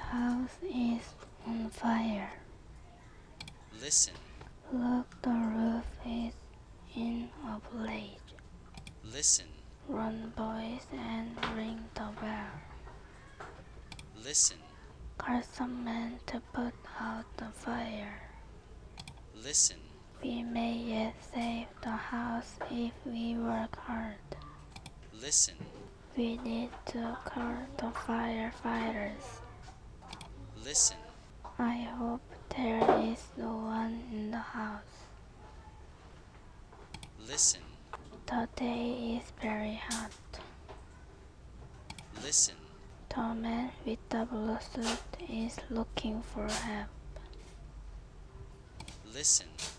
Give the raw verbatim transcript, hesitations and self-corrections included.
house is on fire. Listen. Look, the roof is in a blaze. Listen. Run, boys, and ring the bell. Listen. Call some men to put out the fire. Listen. We may yet save the house if we work hard. Listen. We need to call the firefighters. Listen. I hope there is no one in the house. Listen. The day is very hot. Listen. The man with the blue suit is looking for help. Listen.